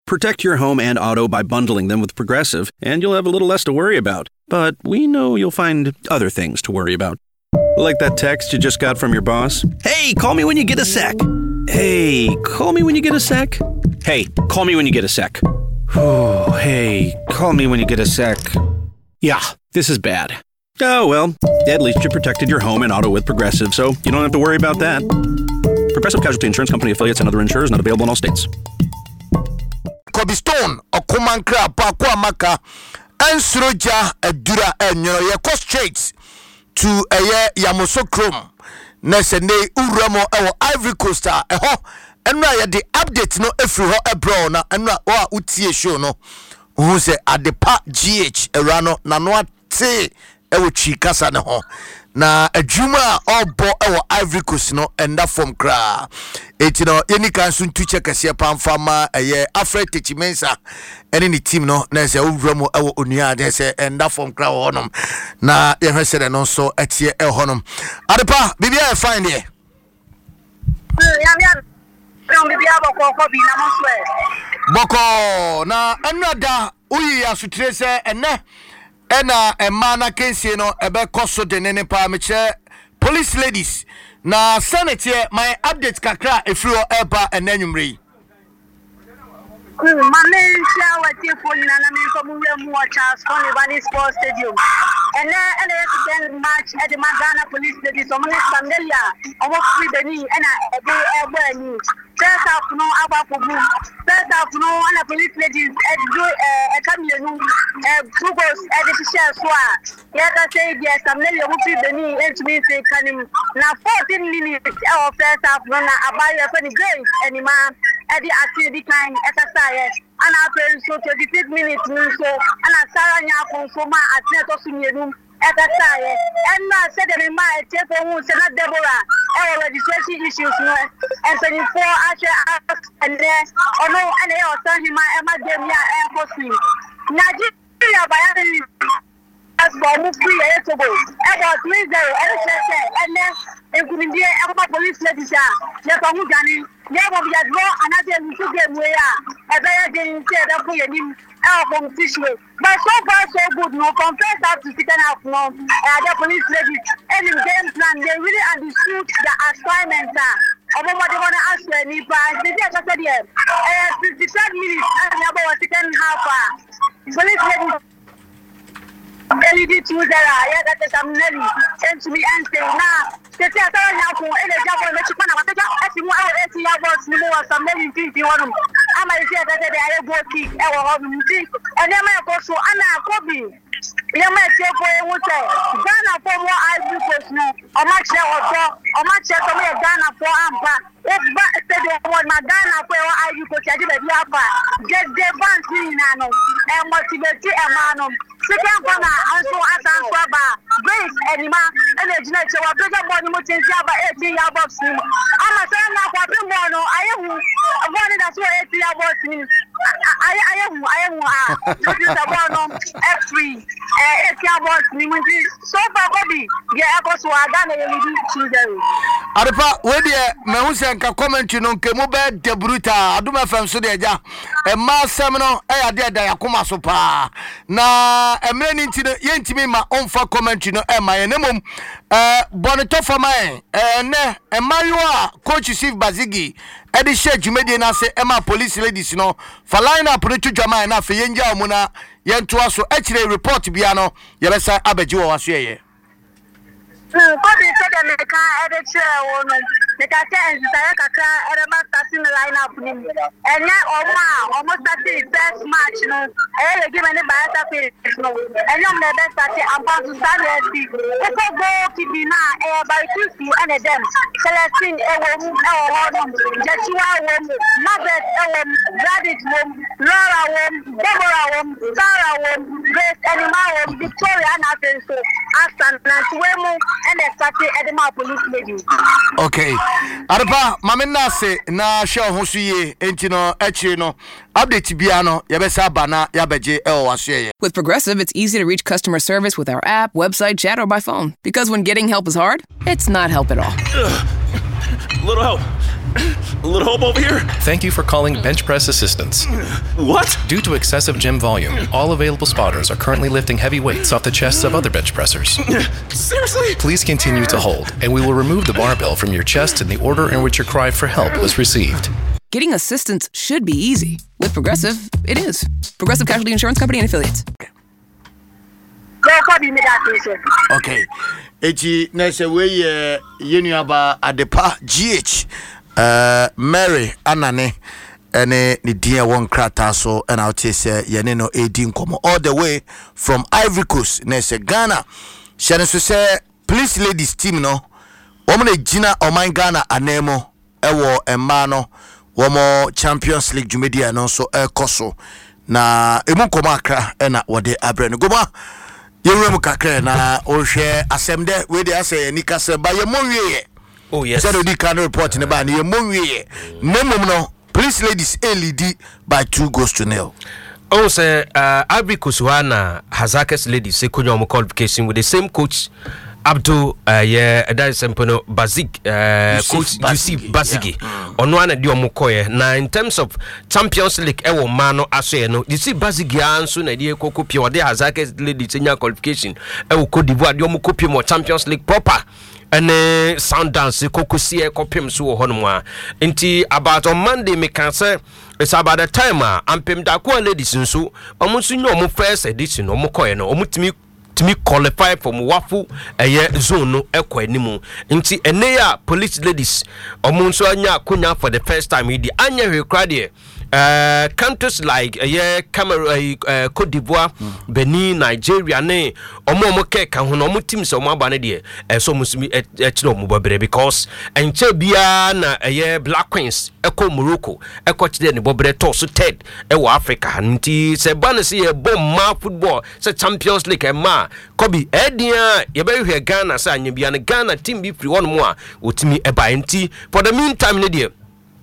Protect your home and auto by bundling them with Progressive, and you'll have a little less to worry about. But we know you'll find other things to worry about. Like that text you just got from your boss? Hey, call me when you get a sec. Hey, call me when you get a sec. Hey, call me when you get a sec. Oh, hey, call me when you get a sec. Yeah, this is bad. Oh, well, at least you protected your home and auto with Progressive, so you don't have to worry about that. Progressive Casualty Insurance Company affiliates and other insurers not available in all states. Kobe Stone, Okumankra, Pakwamaka, and Suroja, Dura, and Yako Straits to a year Yamoso Chrome. Nesene Uramo, our Ivory Coast, and now the update no every abroad, and now Utie show no who say at the Park GH, Erano, Nanoa Te, Ewichi Casano. Na adwuma obo ewo Ivory Coast no enda from kra etino yeni kan so ntuche kase pamfama eye Africa Timensa ene ni team no na se owuramo ewo onua de se enda from kra honom na ye hwese no so etie honom adepa bibia e fine there bibia boko bi na mo so boko na enada uyi asutre se ene ena emana kensie no ebe koso de nene pa meche police ladies na senate my update kakra efiro eba enanwumre Malaysia wati phone na me ko mu Charles Conley Valley Sports Stadium and then match at the Magana Police Ladies so many familiar omo free beni na ebe ni first half no aba for boom first half no na Police Ladies do kamienu two goals at the share so ya ka say yes familiar omo free beni and to me say kanim na 14 minutes of first half no na abaya for the game anima at the activity time exercise and after so 26 minutes so and Sarah nya consoma at neto sumienu exercise and na said the my take who say na Deborah registration issues no and 24 and then oh no and they also him Emma Demia airport Nigeria by as for move free to go about 3-0 and then including the police ladies ya ko hu gani ya go be draw another to game where e be ya dey say that for him from tissue but so far so good no compare that to second half no the police ladies any game plan they really understood the assignment obo what they want to ask any but they just said here 53 minutes and about second half police ladies LED to yeah that is some nelly sent to me and say now they say I now for any job on the chipana what as you are 80 years ni mo some nelly think one am I say that they are go kick e wo home and then my go so ana kobi ya ma say for e wote Ghana for more Ivory Coast no o ma che to me Ghana for ampa if ba say they want my Ghana for Ivory Coast ade be apa get the bank ni na no e motivate e ma no second corner also asan swaba Grace Enima and the Gina Chewa Pleasure Body Motensi aba 18 year box ni ama say na kwa pe mo no ayehu body that so 18 year box ni ayehu this is about no F3 18 year box ni munti so far Bobby ye ekoso aga na yeli children adepa we de me hu se nka comment no nke mo be de bruta aduma fam so de ja e ma sem no e ya de da yakoma so pa na emre ni ntino ye ntimi ma onfa comment no e ma ye nemom bonito for my ne e mariwa coach Steve Bazigi e de share jumedi na se e ma police ladies no for line up no tudwama na fe ye nja omuna ye ntoa so e kire report bia no ye be sa abaji wo waso ye Bobby said that they can't edit woman. They can't change the starting the lineup. And now, almost starting first match. No, I give any better face. No, and young the best starting. I'm about to start the seat. Let's go to be now by Tuesday and them. Celestine, Joshua, Margaret, Gladys, Laura, Deborah, Sarah, Grace, and Victoria, and so Aston, and and they started at the police lady. Okay. Araba, mamena se na show hosuye entino echino update biano yabesa bana yabeje wasye. With Progressive, it's easy to reach customer service with our app, website, chat, or by phone. Because when getting help is hard, it's not help at all. Little help. A little help over here. Thank you for calling Bench Press Assistance. What? Due to excessive gym volume, all available spotters are currently lifting heavy weights off the chests of other bench pressers. Seriously? Please continue to hold, and we will remove the barbell from your chest in the order in which your cry for help was received. Getting assistance should be easy. With Progressive, it is. Progressive Casualty Insurance Company and Affiliates. Okay. Echi nese we yenuaba adepa GH Mary Anane ene ni dia won krata so and out say yene no edin komo all the way from Ivory Coast nese Ghana. Shane so say police ladies team no woman Gina Oman Ghana anemo ewo emma no womo Champions League jumedia no so ekoso na emu koma akra na wode abre no goma yewrem kakra na o hwe asemde we dey say ni kase ba ye monwie. Oh yes. So the can report ne ba ne ye monwie nemum no police ladies LED by 2-0. Oh say Ivory Coast Hazakes ladies say kunyo qualification with the same coach Abdul that is Sempono Bazik coach Yusuf Bazigi ono ana di omukoye na in terms of Champions League ewo mano aso no Yusuf Bazigi anso na di ekokopie ode Hazakes ladies nya qualification ewo Cote d'Ivoire di omukopie mo Champions League proper ene Sundance kokosie kopem so hono a nti about on Monday me can say it's about the time ampem da ko ladies nso omunso nya omu first edition omukoye no omutimi to me qualify for Mwafu zone no ekwa animu nti ene ya police ladies omunso anya kunya for the first time idi anya hwekrade countries like Cameroon, Cote d'Ivoire, Benin, Nigeria ne omo keka ho no omo teams omo abane de so musumi etino mo babere because enche bia na Black Queens eko Morocco eko chide ne bobere to so third ewo Africa nti se bana se ye bom ma football se Champions League ma kobi edia ye be hwe Ghana sa anya bia ne Ghana team bi free one mo a otimi eba nti for the meantime ne de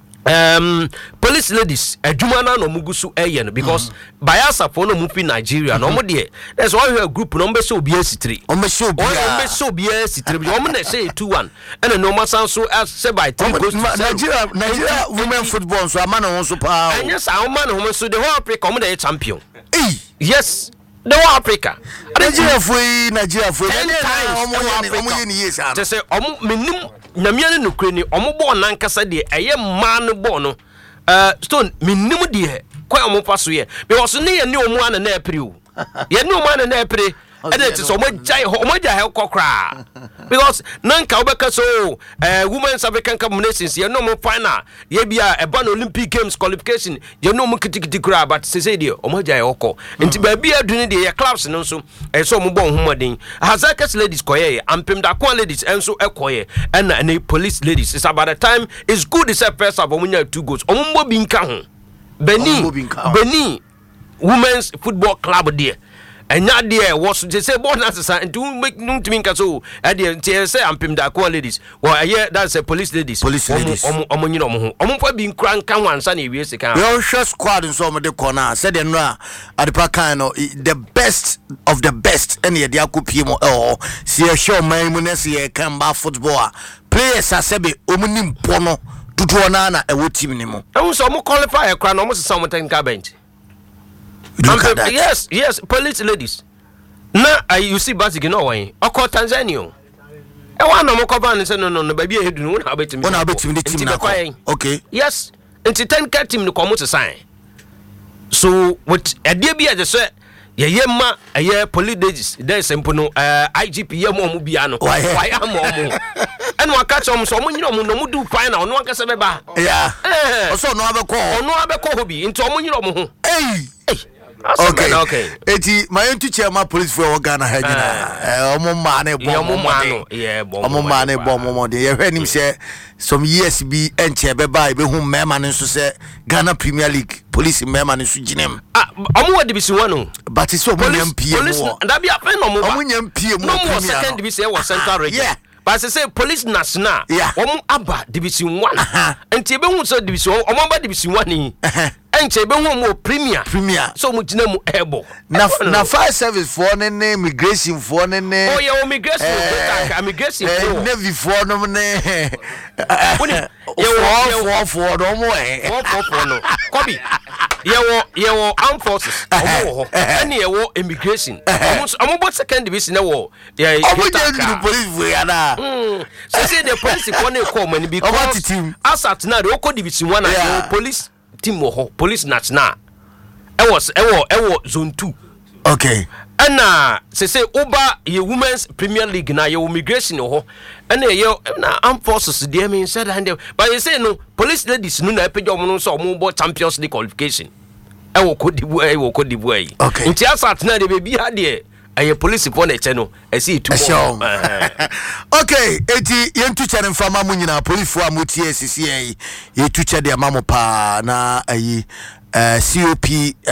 police ladies adwuma na no mugusu no because Bayelsa for no mufi Nigeria no mo de there's one group no mbese obi asitire mbese obi asitire bi o mo na say 2-1 and no masan so say by 3 goes to Nigeria women football so amana won so pa and yes our man who so the whole Africa mo the champion yes the whole Africa Nigeria for 10 times omo ni yes just say omo menim na miane no kure ni omo ball nankasa de eye man ball no Stone menim de kwa omo faso ye because ne ye ne omo ana na epre o ye ne omo ana na epre and it is omo jai kokra because nanka obeka so women's African Cup nations ye no mo final ye bia e ban Olympic Games qualification ye no mo kitikiti kura but say de omo jai okọ nti ba bia dunu de ye clubs no so so omo bon homoden Hazakes ladies koye ampem da kwa ladies enso ekoye and police ladies it's about the time it's good is first of omo nya 2 goals omo mbo bi nka ho Benin women's football club there and not there was just say born as and to make no to mean so at the say ampem da ko ladies well yeah that's a police ladies omo nyino mo omo fa bi nkran kan wansa na ewie sika we share squad so mo de corner said dem no at the kind no the best of the best and ye dia kopie mo see show man mu na see kan ba football players asebe omo nim pono tutu na na e wo team ni mo e so mo qualify e kra no mo sesa mo technical bench. Yes, police ladies. Na you see Bazigi no way. Oko Tanzania. E wan no mo cover and say no baby hedu no na betimi. Wona betimi the team na. Okay. Yes. Enti 10 team no come to sign. So what e dey be as say ye ma police ladies there simple no IGP ye mo bia no. Why am mo. And one catch on so many no do final no aka se beba. Yeah. Also no abeko hobi into omunyi mo. Hey. Okay. Eti my teacher my police for Ghana ha nyina. Omo ma ne bom de. Ye hwanim se some years bi enche beba e be hu mema ne so se Ghana Premier League police mema ne so ginem. Omo wadi bisi wanu. But it's so many MP. Police da bi afen no mo ba. Omo MP mo Premier. Second division was Central Region. Yeah. But I say police national. Yeah. Omo aba division 1. Enti e be hu so division omo aba division 1 ni. enche be hu mo premier so mo gina mu ebo na fire service for ne immigration for ne oh yeah immigration immigration navy for no ne for no mo no Kobi yewo armed forces omo ho ene yewo immigration omo bo second division na wo yeah the police we ada say the police for na call money because asat na the oko division 1 na police team wo police national ewo zone 2 okay ana say uba ye women's premier league na ye immigration ho ana ye na armed forces dey mean said and but you say no police ladies no na page omo no so omo bo champions league qualification ewo kodibu ayi okay nti asat na de bebi ha de aye police for na che no esi tu okay eti yentu chane mfama mu nyina police fo amotie sisi ye tu che de mamo pa na ayi COP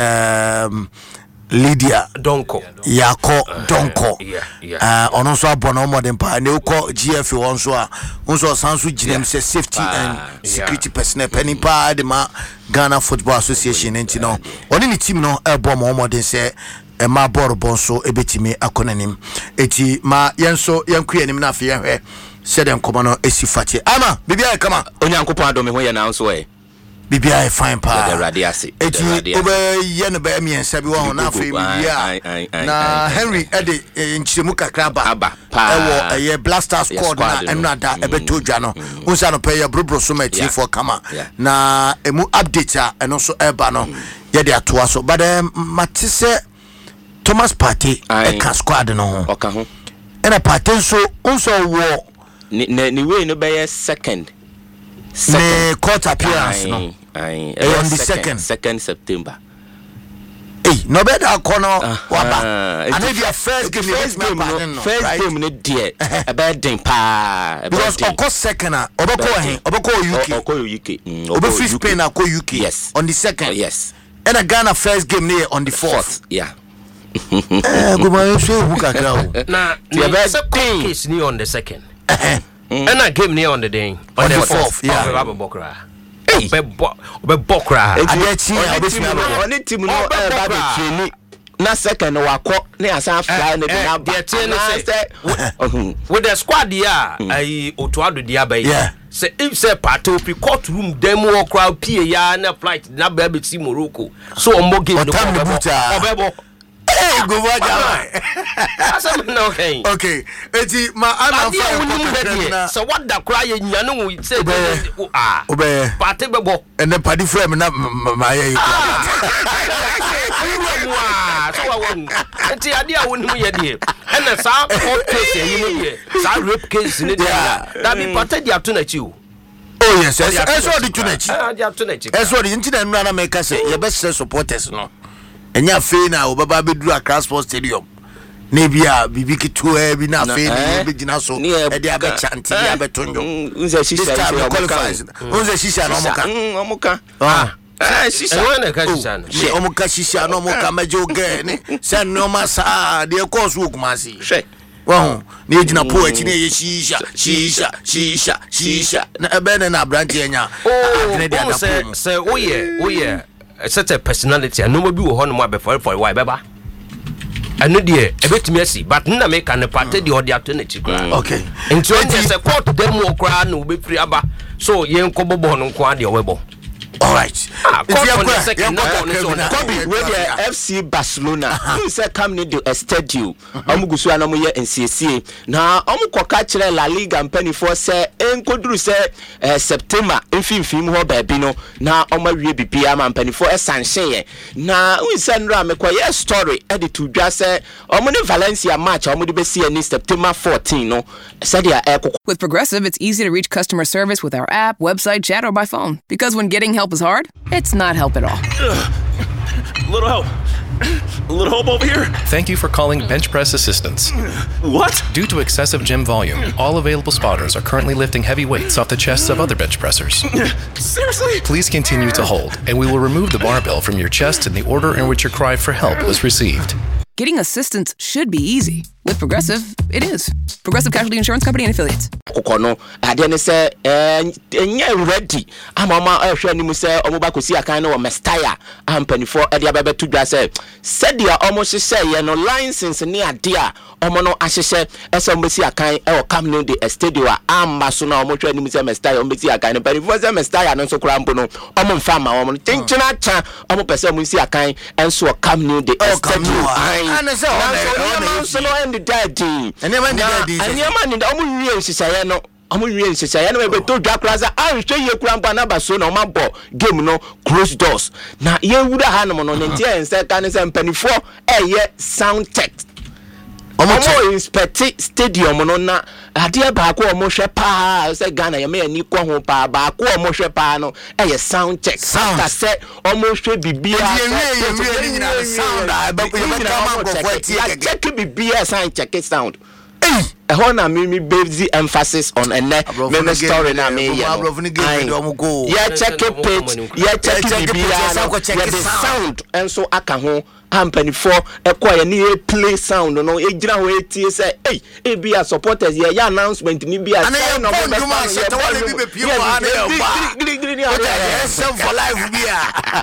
Lydia Donko Yako Donko ono so abono modern pa ne uko GF onso sansu ginem se safety and security personnel penny pa de ma Ghana Football Association enti no oni ni team no ebo mo modern se ma boro bonso ebetimi akonanim eti ma yenso yankuanim na afi yehwe se dem komo no esifate ama bibia kama onyankopon adome ho ye na nso bibia fine pa the radiasi eti obe ye no be miensa bi wo na afi bibia na Henry ede nchiremu kakra ba ewo ye blaster squad na enada ebeto dwa no unsa no pe ye brobro so ma ti for kama na emu update a eno so eba no ye de atoa so but matise Thomas Partey e squad no ho oka ho ena Partey so unso wo ni we no be second court appearance no on the second September no better kono waba and if your first game no dear about den pa because oko second obeko UK obe free Spain na ko UK yes on the second yes and a Ghana first game near on the fourth yeah go my so hukakra na the case ni on the second and a game near on the day on the fourth yeah Bokra Obe Bokra oni team no ba be training na second wako na asan fly na na ba with the squad here ai otuado dia ba yi say if say party opi courtroom dem wo crowd pie ya na flight na ba be ti Morocco so ombo game no obebo go waja asem no okay eti ma ana fa so what da cry nya no say obe party bebo and party frame na ma ye so wa won enti ade a wonu ye de and sa court case yi no ye sa rape case ni de da bi party dia to na chi o oh yes eso di to na chi dia to na chi eso di enti na nuna na make say ye be supporters no enya fe na obaba beduru Accra Sports Stadium na bia bibiki to bi na fe na be gina so e dia be chanti dia be tonjo unze shisha unze shisha no omuka shisha wona ka shisha no omuka shisha no omuka majo ge ni se no masa de course wo kumasi she wow na ejina po echi na ye shisha na ebe na brand enya na dia da po se oye such a personality and no be wo ho no ma be for why beba anu de ebetimi asi but na make an party the order to na chikra okay into the court dem wo kra na we free aba so yen ko bobo no kwa de webo all right if you Kobe with the FC Barcelona you say come need the stadium amugusu anamu ye NCC na amukoka kire La Liga mpani say enkoduru say September mfimfim ho baabi no na omawie bibia ma mpani sanction ye na we say nra mekoye story edit to dwa say omune Valencia match omude be see ni September 14 no said ya With Progressive, it's easy to reach customer service with our app, website, chat, or by phone. Because when getting help is hard, it's not help at all. Little help. A little help over here. Thank you for calling Bench Press Assistance. What? Due to excessive gym volume, all available spotters are currently lifting heavy weights off the chests of other bench pressers. Seriously? Please continue to hold, and we will remove the barbell from your chest in the order in which your cry for help was received. Getting assistance should be easy. With Progressive, it is. Progressive Casualty Insurance Company and Affiliates. Kokono adene se enye ready amama ehwe ni mu se omoba kosi akan no mestaya ampanifo ade ababetu dwa se sedia omo hye ye no license ni ade a omo no ahyehye ese mbesi akan e Camino de Estadio amba so na omo hwe ni mu se mestaya ombesi akan no panifo se mestaya no so kura mpo no omo mfa ma omo tinchina cha omo pese omo si akan enso Camino de Estadio ana se o no end the daddy and when the daddy and your man in the omo wie hyehyɛ no omo wie hyehyɛ no be to dwa kraza ahwehwe ye kura mpa na ba so na omo bɔ game no close doors na ye wura ha no no ntie ense ka ne se mpanifo eye sound tech omo inspect stadium no na ade ba ko omo hwe pa se Ghana ye me ani ko ho pa ba ko omo hwe pa no eye sound check ka se omo hwe bibia ye sound ba ko ye be kama go for tie check bibia sound check sound a hona me busy emphasis on me story na me yeah check page yeah check bibia yeah the sound and so aka ho ampanifo ekoya ni play sound no e gira ho etie say e bia supporters ye announcement ni bia no be for life bia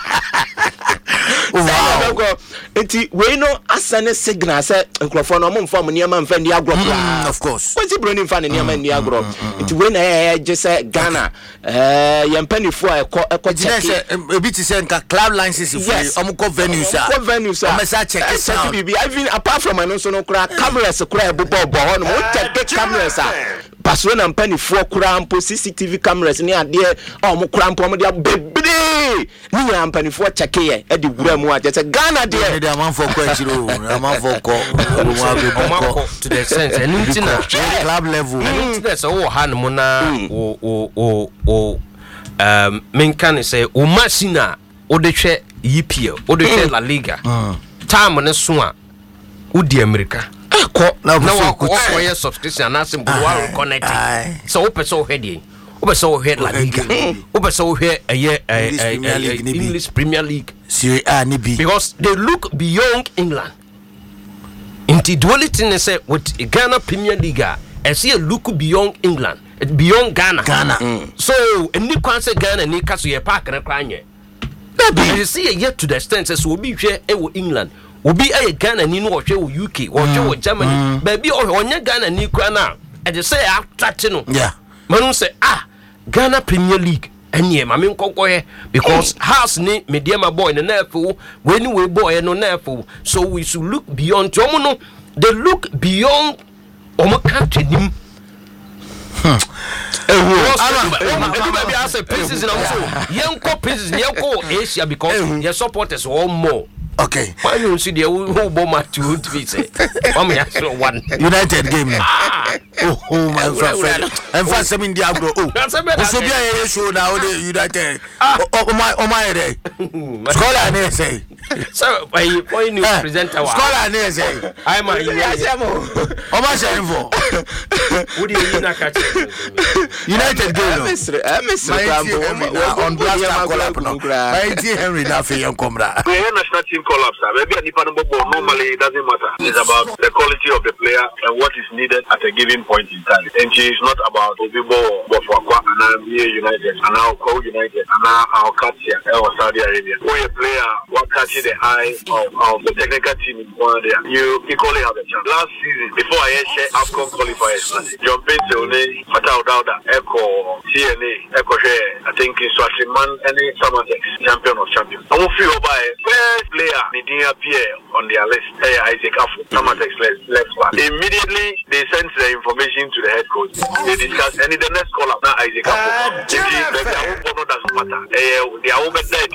wow enti we no asane signal say nkrofo no mo mfa mo niam mfa ndi agro of course we ti broni mfa niam ndi agro enti we na je say Ghana ye mpanifo eko check e bi ti say nka club licenses if we ko venues check sound even apart from no so no kura cameras kura ebobo ho no check cameras Barcelona mpanifo kura mpo CCTV cameras ni ade mo kura mpo mo de bebre ni ya mpanifo check ye e de gura mu a je say Ghana de amanfo ko achiro amanfo ko to the sense enuntina club level enuntina so wo ha no na men kan say o machina o de hwe EPL o de hwe La Liga time ne so a udi America ko na wo ye subscription na sim go wa connect so o person head o person head La Liga o person head English Premier League Serie A ni bi because they look beyond England into duality ne say with Ghana Premier League and see look beyond England beyond Ghana so any kwan say Ghana ni kaso ye park na kwanye you see yet to the extent says will be here e England obi aye Ghana ni no hwe wo UK wo hwe wo Germany baby onye Ghana ni kra na e dey say attract no yeah manu say Ghana Premier League enye ma me nkokko he because house ni mediama boy na nafu when we boy no nafu so we should look beyond omo no they look beyond omo country nim everybody has a pieces in also yanko pieces yanko Asia because your supporters all more. Okay. Why you see the who bomber to be say? One United game. My friend. And for some in Diablo. So be a show now the United. Oh my day. Scholar ne say. So why you present our Scholar ne say. I'm a oh my say for. What do you not catch? United game. On Blaster collapse. Henry na fe yan komra. National team collapse. Maybe normally it doesn't matter. It's about the quality of the player and what is needed at a given point in time. And it's not about Obibo, Bofwakwa, and United, and now Co-United, and now our Katia or Saudi Arabia. When a player what catches the eye of the technical team in one there, you equally have a chance. Last season, before I share AFCON qualifiers, John Pence, Fatah Dauda, Echo, TNA, Echo Share, I think it's Swatliman, any Samatex, champion of champions. I will feel by first player. Didn't appear on their list. Isaac Afu, Samatex left back. Immediately they sent the information to the head coach. They discussed, and in the next call up now Isaac Afu. Doesn't matter. They are over there.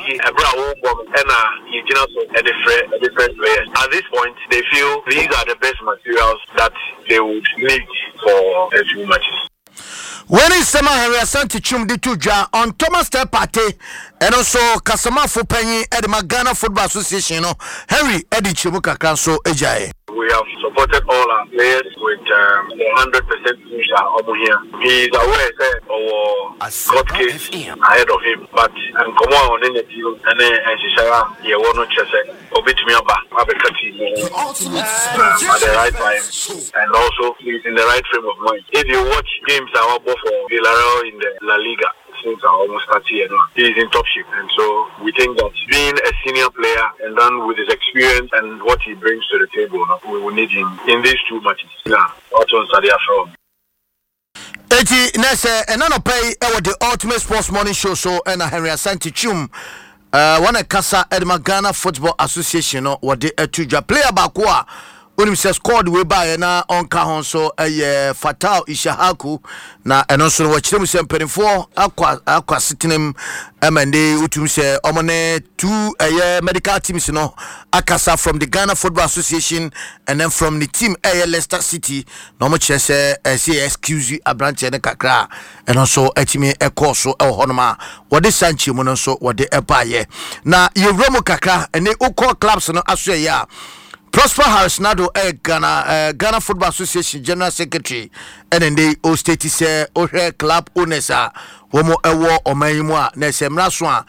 And different players. At this point, they feel these are the best materials that they would need for a few matches. When is Sama Henry Asante Chum di Tuja on Thomas Step Party and also Kasama for Penny at the Ghana Football Association, Henry Eddie Chimuka Kanso Ejaye. we have supported all our players with 100% push here. He is aware that our court case ahead of him, but and come on in the team and Shishara, you want to chase it, obit me about Abekati at the right time, and also he's in the right frame of mind. If you watch games are both for Villarreal in the La Liga since I almost 30 years now, he's in top shape, and so we think that being a senior player and then with his experience and what he brings to the table, we will need him in these 2 matches. Yeah, also on Sadia from. Eti nese enano pay the Ultimate Sports Morning Show so and Henry Asante Chum one kasa Edma Ghana Football Association no wode etuja player bakwa unim se squad we by na onka hon so Fatal Ishahaku na eno so wo kirem se mpanifo akwa sitinem amande utum se omone 2 medical teams no akasa from the Ghana Football Association and then from the team Leicester City no mo kire se excuse abranche ne kakra eno so atimi ekoso honoma wode sanchi mu no so wode ebaye na yewromo kakra ene ukọ clubs no aso ya Prosper Harris Nado Ghana Football Association General Secretary and they o state say o club owners womo ewo omanyimu a na semra so a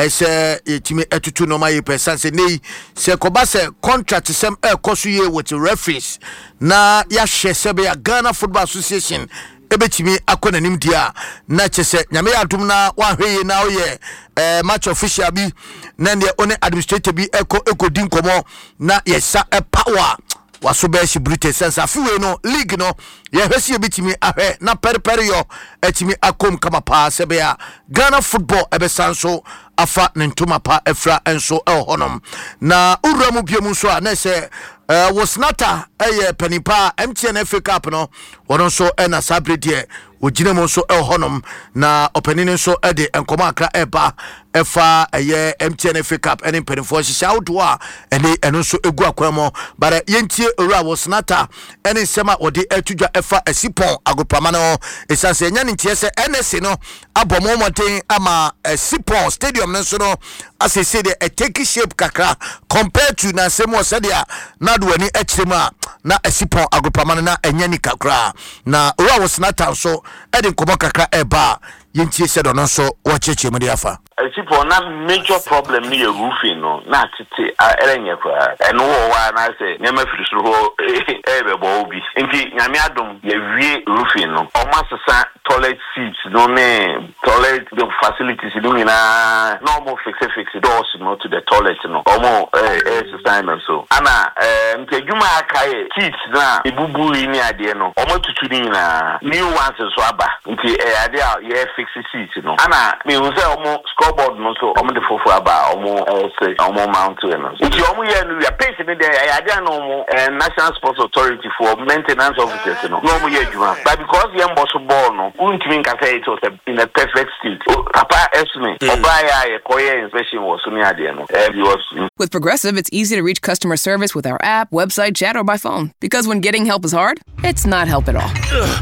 etimi etutu no my person say nei se koba se contract sem ekoso ye with referees na ya hye sebe ya Ghana Football Association ebetimi akona nim dia na chese nyame adum na wahwe na oye match official bi na ne one administrator bi eko din komo na yesa power waso be shi brute sense afiwe no league no ye hwesi ebetimi ahwe na periperi yo etimi akom kama pa sebe ya Ghana Football ebesanso afa ntoma pa efra enso honom na uramu biemu so a na se was nata penipa MTN FA Cup no wono so na sabrede ogine mo so honom na openine so de enkoma akra eba efa MTN FA Cup ene penifo hihawdo a eno so egu akwamo bare yentie ora was nata ene sema ode atudwa efa asipon agopama no esanse enya ntie se NS no abomomoten ama asipon stadium no so no asese de take shape kakra compared to na semo sadia na do ani echirema na asipon agopama na enya ni kakra na ora was nata so ede nkomo kakra eba yentie se do no so wacheche mu diafa asipon na major problem ni roofing no na tete erenye kwa eno wo wa na se nyama firisuru ho ebebo obi nti nyame adom ye wie roofing no omasesa toilet seats no ne toilet the facilities no na normal fix doors no to the toilet no omo assignment so ana nti adwuma akaye seats na ebubu ni ade no omo tutu ni na new ones so aba nti ade a ye fix seats no ana me hu se omo scoreboard no so omo de fofu aba omo say omo mount no nti omo ye no ya pay me there ade no omo National Sports Authority for maintenance officers no omo ye adwuma but because ye mboso ball no untimi nka say it was in a perfect state papa esme obaya ye koye inspection was so ni ade no With Progressive, it's easy to reach customer service with our app, website, chat, or by phone. Because when getting help is hard, it's not help at all.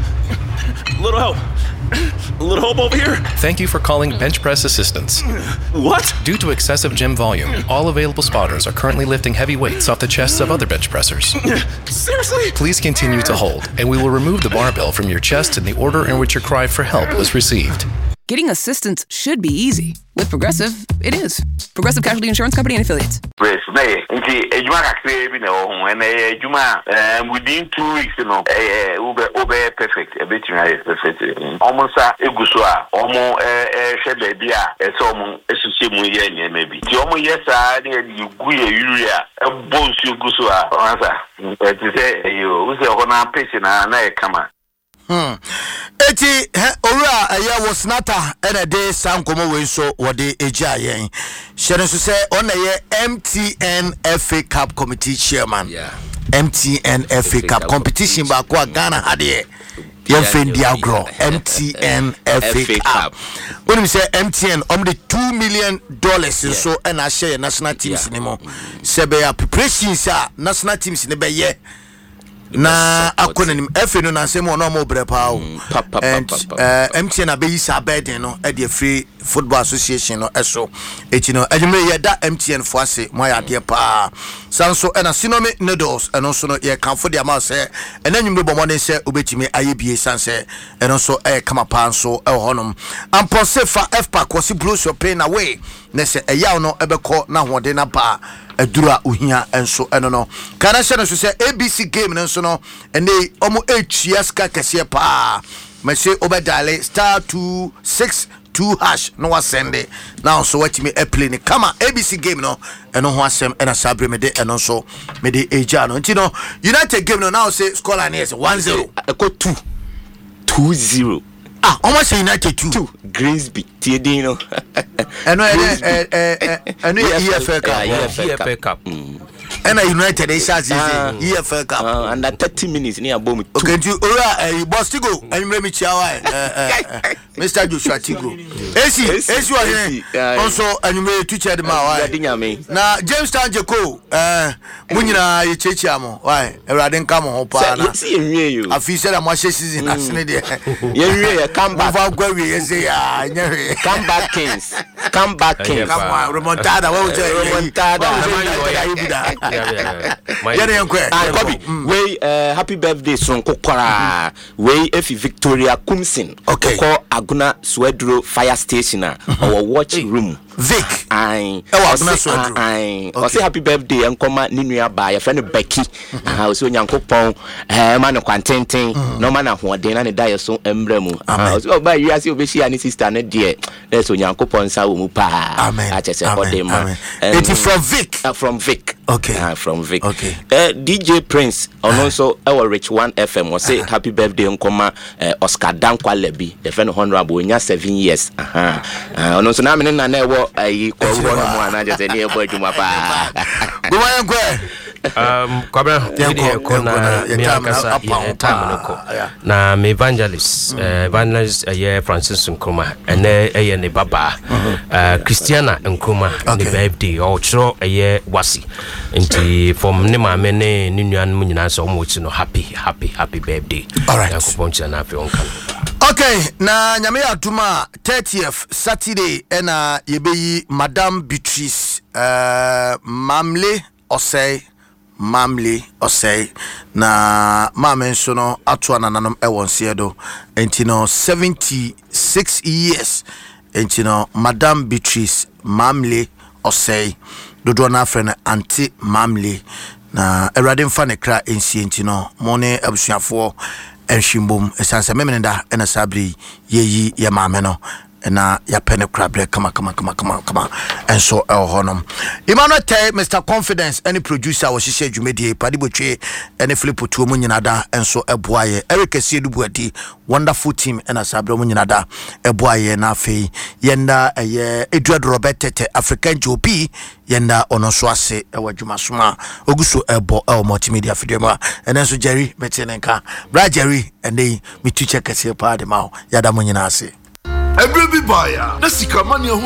Little help. A little help over here. Thank you for calling Bench Press Assistance. What? Due to excessive gym volume, all available spotters are currently lifting heavy weights off the chests of other bench pressers. Seriously? Please continue to hold, and we will remove the barbell from your chest in the order in which your cry for help was received. Getting assistance should be easy. With Progressive, it is. Progressive Casualty Insurance Company and Affiliates. Yes, nti ejuma kakre bi na ho and ejuma within 2 weeks no ube perfect ebetimi perfect almost eguso a omo hwe baby a eso omo esusie mu ye ne maybe ti omo yesa na gu ye urea ebonsu eguso a answer ti say you we say hona pese na e kama Eti ora was nata ene de sankomo we so wode eja yen shere so say on MTN FA Cup committee chairman MTN FA Cup competition ba kwa Ghana hade yen fendi agro MTN FA Cup when we say MTN the $2 million so and I share national teams anymore sebe ya preparations national teams ne be ye na akonanim FA no na nsem ono mo brepa o and MTN abeyi sa bed no e de free Football Association no eso etino adwumre ye da MTN fo ase mo ya de pa sanso ena Sinome Noodles eno so no ye kanfo de ama se ena nwumre bomode se obetimi ayebie sanse eno so kama pa so honom amponse fa FPAC was blows your pain away na se eyaw no ebekọ na hode na ba adura ohia enso eno no kana se no so se ABC game no no ene omo HCS ka kese pa me se obedale *262# no was send now so what me play ni kama ABC game no eno ho asem ena sabre me de eno so me de eja no ntino United game no now say score line is 1-0 eko 2-0 almost United 2 Grimsby Tiedino eno EFL Cup and United is EFL Cup under 30 minutes near Bomu. Okay, you Bostigo and Remy Chawa, Mr. Joshua Tigo. AC also, and you may teach at the now James Tanjako, Munina, Chichamo, why? I didn't come home. I feel said I'm watching season as come back, come back, Kings, come back, Kings, Remontada, what would happy birthday son kokwara we efi Victoria Kumsin okay ko Aguna Swedro fire station our watch room Vic I Aguna Swedro I say happy birthday enkoma ni nua ba ya friend Becky so nyankopon ma no kwantenten no ma na hoden na ne da yeso embremu so ba wi ase obeshi ani sister ne de so nyankopon sa wo mu pa a chese hoden ma it is from Vic okay from Vic okay DJ Prince also our Rich 1 FM was say happy birthday nkoma Oscar Dankwa Lebi the friend honorable nya 7 years also na me na wo ayi ko wo no mo na just any ebo adwuma pa go wan go kwabra video ko na mi akasa time na me evangelist ye Francis Nkoma ene eye ne baba Christiana Nkoma ne birthday o chro eye wasi nti from ne ma me ne nuan mu nyina so mo chi no happy birthday alright na fe onka okay na nyame atuma 30th Saturday ena yebeyi Madam Beatrice Mamle Osei na mama nso no ato nananom ewonse do enti no 76 years enti no Madam Beatrice Mamle Osei dodo na afre na anti Mamle na erade mfa ne kra ensi enti no mone abusuafo enhwimbom esanse memenenda ena sabri yeyi ye mama no na ya pene crable kama and so honom Emmanuel Tay Mr Confidence any producer was she dwumedie padibotwe any flip to mu nyinada and so eboaye Eric Esiedubuadi wonderful team and asabro mu nyinada eboaye na afei yenda Edward Robert Tete African Jopi yenda ono so ase ewadwuma soma oguso ebo multimedia fidema and so Jerry metenenka bra Jerry and they me teacher kese pa de ma yada mu nyina ase Every buyer, that's the